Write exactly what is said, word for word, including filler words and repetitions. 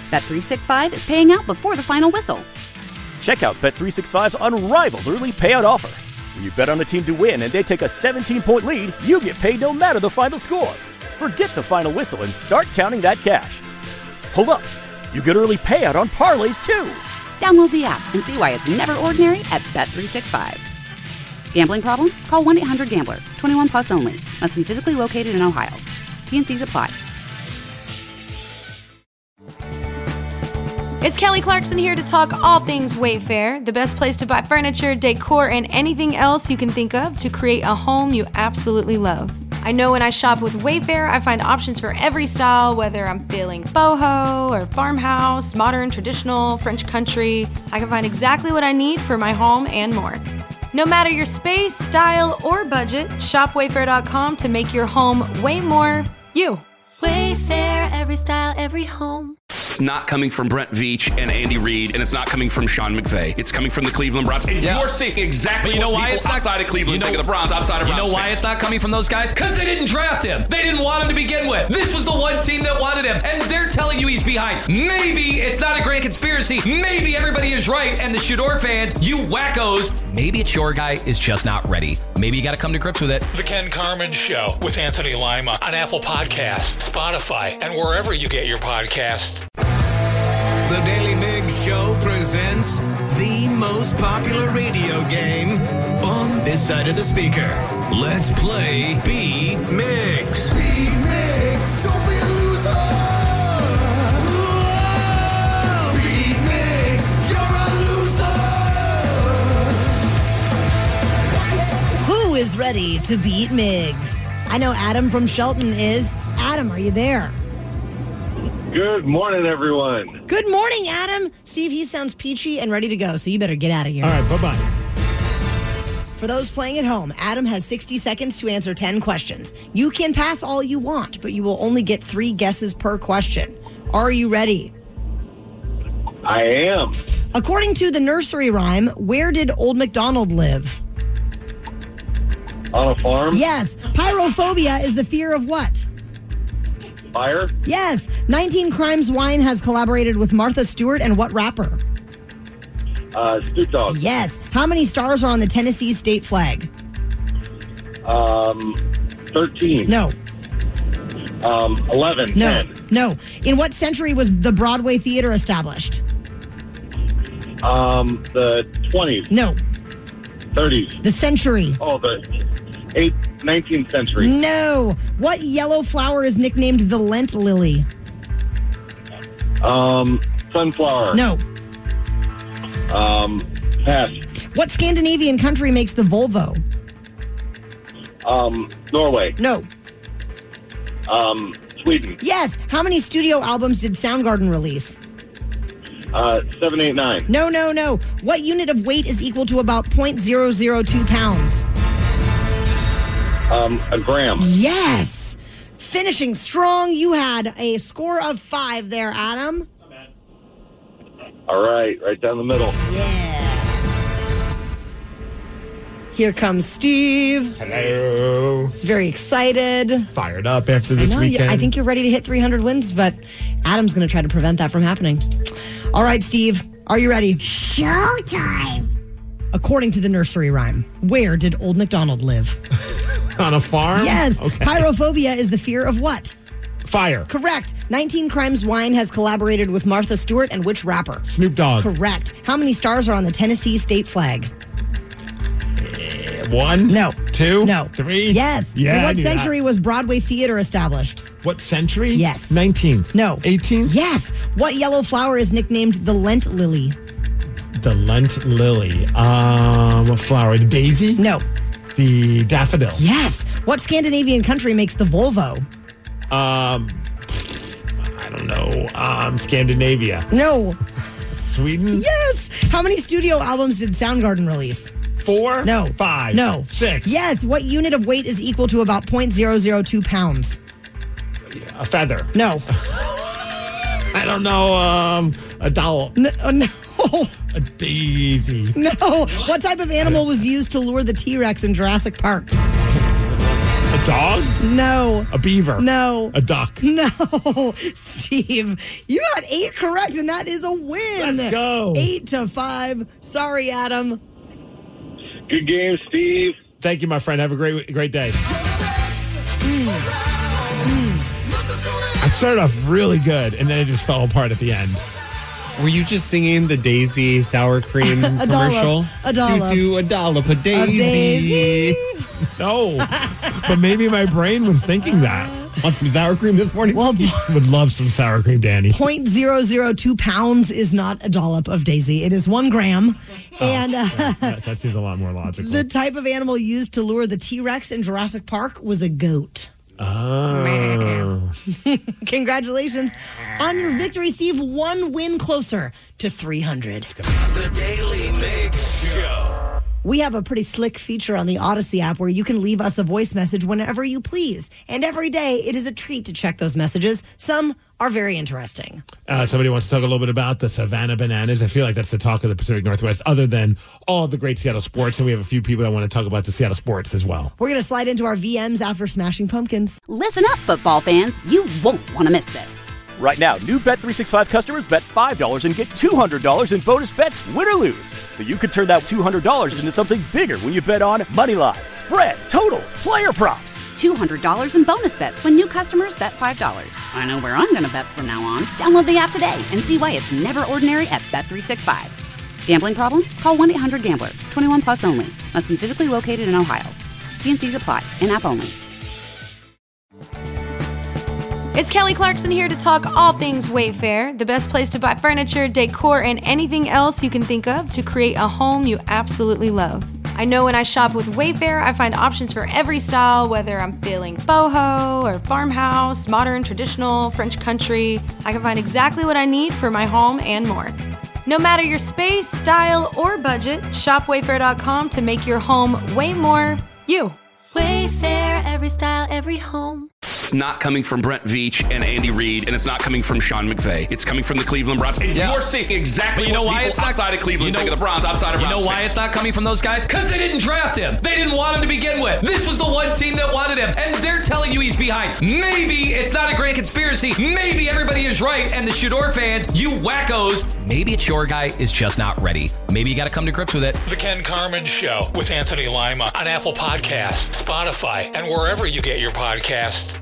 Bet three sixty-five is paying out before the final whistle. Check out Bet three sixty-five's unrivaled early payout offer. When you bet on a team to win and they take a seventeen-point lead, you get paid no matter the final score. Forget the final whistle and start counting that cash. Hold up. You get early payout on parlays, too. Download the app and see why it's never ordinary at Bet three sixty-five. Gambling problem? Call one eight hundred gambler. twenty-one plus only. Must be physically located in Ohio. T and C's apply. It's Kelly Clarkson here to talk all things Wayfair, the best place to buy furniture, decor, and anything else you can think of to create a home you absolutely love. I know when I shop with Wayfair, I find options for every style, whether I'm feeling boho or farmhouse, modern, traditional, French country. I can find exactly what I need for my home and more. No matter your space, style, or budget, shop wayfair dot com to make your home way more you. Wayfair, every style, every home. It's not coming from Brent Veach and Andy Reid, and it's not coming from Sean McVay. It's coming from the Cleveland Browns. And yeah. you're seeing exactly you know what why people it's not, outside of Cleveland you know, think of the Browns, outside of You Browns know why fans. it's not coming from those guys? Because they didn't draft him. They didn't want him to begin with. This was the one team that wanted him, and they're telling you he's behind. Maybe it's not a grand conspiracy. Maybe everybody is right, and the Shador fans, you wackos, maybe it's your guy is just not ready. Maybe you got to come to grips with it. The Ken Carman Show with Anthony Lima on Apple Podcasts, Spotify, and wherever you get your podcasts. The Daily Migs Show presents the most popular radio game on this side of the speaker. Let's play Beat Migs. Beat Migs, don't be a loser. Whoa. Beat Migs, you're a loser. Who is ready to beat Migs? I know Adam from Shelton is. Adam, are you there? Good morning, everyone. Good morning, Adam. Steve, he sounds peachy and ready to go, so you better get out of here. All right, bye-bye. For those playing at home, Adam has sixty seconds to answer ten questions. You can pass all you want, but you will only get three guesses per question. Are you ready? I am. According to the nursery rhyme, where did Old MacDonald live? On a farm? Yes. Pyrophobia is the fear of what? Fire? Yes. nineteen Crimes Wine has collaborated with Martha Stewart and what rapper? Uh, Snoop Dogg. Yes. How many stars are on the Tennessee state flag? Um, thirteen. No. Um, eleven. No. ten. No. In what century was the Broadway Theater established? Um, the twenties. No. thirties. The century. Oh, the eighth, nineteenth century. No. What yellow flower is nicknamed the Lent lily? Um, sunflower. No. Um, pass. What Scandinavian country makes the Volvo? Um, Norway. No. Um, Sweden. Yes. How many studio albums did Soundgarden release? Uh, seven, eight, nine. No, no, no. What unit of weight is equal to about zero point zero zero two pounds? Um, a gram. Yes. Finishing strong. You had a score of five there, Adam. All right, right down the middle. Yeah. Here comes Steve. Hello. He's very excited. Fired up after this I know, weekend. I think you're ready to hit three hundred wins, but Adam's going to try to prevent that from happening. All right, Steve, are you ready? Showtime. According to the nursery rhyme, where did Old MacDonald live? On a farm? Yes. Okay. Pyrophobia is the fear of what? Fire. Correct. nineteen Crimes Wine has collaborated with Martha Stewart and which rapper? Snoop Dogg. Correct. How many stars are on the Tennessee state flag? Uh, one? No. Two? No. Three? Yes. Yeah. In I what knew century that. was Broadway Theater established? What century? Yes. nineteenth. No. eighteenth? Yes. What yellow flower is nicknamed the Lent lily? The Lent lily. Um, a flower. The daisy? No. The daffodil. Yes. What Scandinavian country makes the Volvo? Um, I don't know. Um, Scandinavia. No. Sweden? Yes. How many studio albums did Soundgarden release? Four? No. Five? No. Six? Yes. What unit of weight is equal to about zero point zero zero two pounds? A feather? No. I don't know. Um, a doll? No. uh, no. A daisy? No. What type of animal was used to lure the T-Rex in Jurassic Park? A dog? No. A beaver? No. A duck? No. Steve, you got eight correct, and that is a win. Let's go. Eight to five. Sorry, Adam. Good game, Steve. Thank you, my friend. Have a great, great day. Mm. Mm. I started off really good, and then it just fell apart at the end. Were you just singing the Daisy sour cream a commercial? Dollop, a dollop. Do, do a dollop, a Daisy. A daisy. No, but maybe my brain was thinking that. Want some sour cream this morning? Well, would love some sour cream, Danny. zero point zero zero two pounds is not a dollop of Daisy. It is one gram. Oh, and uh, that, that seems a lot more logical. The type of animal used to lure the T-Rex in Jurassic Park was a goat. Oh. Congratulations on your victory, Steve. One win closer to three hundred. The Daily Mix Show. We have a pretty slick feature on the Odyssey app where you can leave us a voice message whenever you please. And every day, it is a treat to check those messages. Some are very interesting. Uh, somebody wants to talk a little bit about the Savannah Bananas. I feel like that's the talk of the Pacific Northwest, other than all the great Seattle sports. And we have a few people that want to talk about the Seattle sports as well. We're going to slide into our V Ms after Smashing Pumpkins. Listen up, football fans. You won't want to miss this. Right now, new Bet three sixty-five customers bet five dollars and get two hundred dollars in bonus bets, win or lose. So you could turn that two hundred dollars into something bigger when you bet on money line, spread, totals, player props. two hundred dollars in bonus bets when new customers bet five dollars. I know where I'm going to bet from now on. Download the app today and see why it's never ordinary at Bet three sixty-five. Gambling problem? Call one eight hundred gambler. twenty-one plus only. Must be physically located in Ohio. T and C's apply. In-app only. It's Kelly Clarkson here to talk all things Wayfair, the best place to buy furniture, decor, and anything else you can think of to create a home you absolutely love. I know when I shop with Wayfair, I find options for every style, whether I'm feeling boho or farmhouse, modern, traditional, French country. I can find exactly what I need for my home and more. No matter your space, style, or budget, shop wayfair dot com to make your home way more you. Wayfair, every style, every home. It's not coming from Brent Veach and Andy Reid, and it's not coming from Sean McVay. It's coming from the Cleveland Browns. And Yeah. you're seeing exactly But you know what why people it's not- outside of Cleveland you know- think of the Browns, outside of You Browns know why fans. it's not coming from those guys? Because they didn't draft him. They didn't want him to begin with. This was the one team that wanted him, and they're telling you he's behind. Maybe it's not a grand conspiracy. Maybe everybody is right, and the Shador fans, you wackos, maybe it's your guy is just not ready. Maybe you got to come to grips with it. The Ken Carmen Show with Anthony Lima on Apple Podcasts, Spotify, and wherever you get your podcasts.